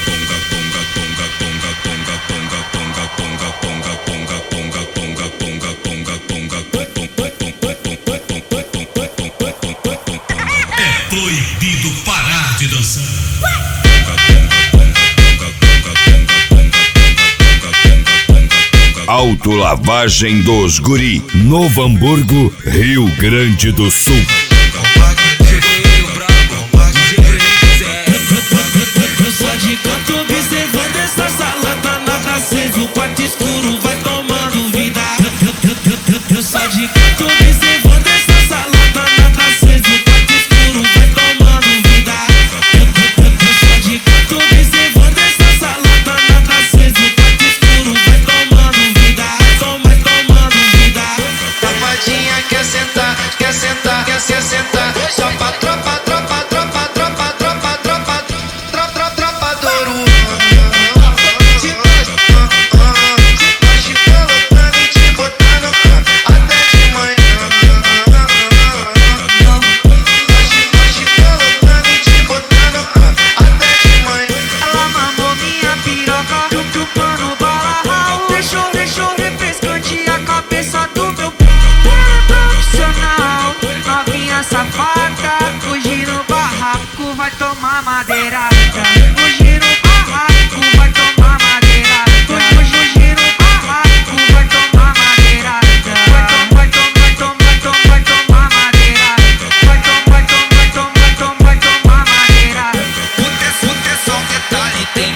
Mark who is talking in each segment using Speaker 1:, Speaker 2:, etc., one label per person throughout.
Speaker 1: Proibido parar de dançar.
Speaker 2: Autolavagem dos Guri, Novo Hamburgo, Rio Grande do Sul.
Speaker 3: Só de canto observando essa salada, nada aceso, o quarto escuro vai tomando vida. Só de canto observando essa salada, nada aceso, o quarto escuro vai tomando vida. Só de canto observando essa salada, nada aceso, o quarto escuro vai tomando vida. Vai tomando vida.
Speaker 4: Safadinha quer sentar, quer sentar, quer se assentar. Só pra tropa, tropa, tropa, tropa, tropa, tropa, tropa, tropa do Ouro. Te colocando e te botando até de manhã. Te colocando e te botando até de manhã.
Speaker 5: Ela mamou minha piroca, chupando bala Raul. Deixou refrescante a cabeça do meu profissional. Novinha safada, fugir no barraco, vai tomar madeirada. Fugir no barraco, vai tomar madeirada. Fugir no barraco, vai tomar madeirada. Vai tomar madeirada. Vai tomar madeirada.
Speaker 3: Puta é só um detalhe, tem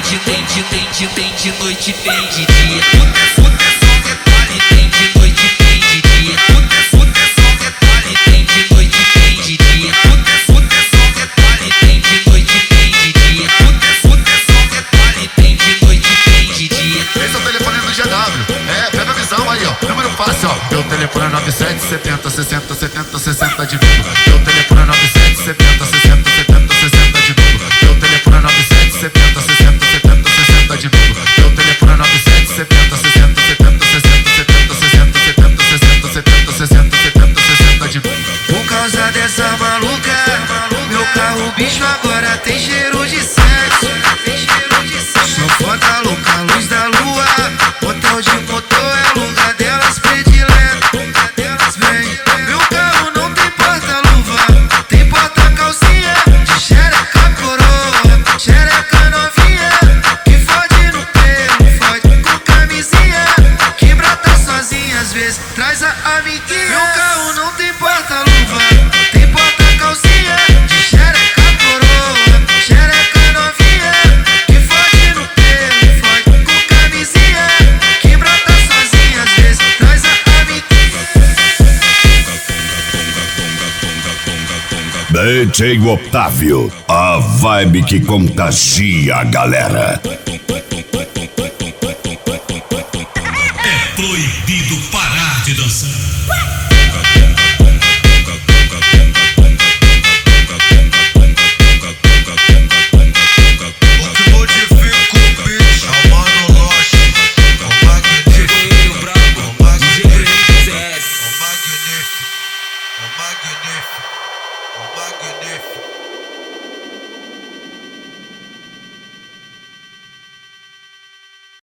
Speaker 3: de noite, tem de dia. Puta é só um detalhe, tem de noite, tem de dia. Puta é só um detalhe, tem de noite, tem de dia. Puta é só um detalhe, tem de noite, tem de dia. Puta é só um detalhe, tem de noite, tem de dia.
Speaker 6: Esse é o telefone do GW, pega a visão aí, ó, número fácil, ó. Meu telefone é 9770 60 70 60 de novo. Meu telefone é 9770 60 70 60 de novo. Meu telefone é 9770 60 70 60 de novo. Meu telefone é 9770 60 70 60 70 60 70 60 70 60 70 60 de novo.
Speaker 4: Por causa dessa maluca, meu carro bicho agora tem cheiro de sexo. Só foda louca, luz da lua, hotel de motor é lugar delas predileto. Vem, meu carro não tem porta-luva, tem porta-calcinha, de xereca coroa, xereca novinha, que fode no pelo, fode com camisinha, que brota sozinha às vezes, traz a amiguinha. Meu carro não tem porta-luva, tem porta-calcinha, de xereca coroa, xereca novinha, que fode no pelo, fode com camisinha, que brota sozinha às vezes, traz a amiguinha.
Speaker 2: DJ Otávio, a vibe que contagia a galera.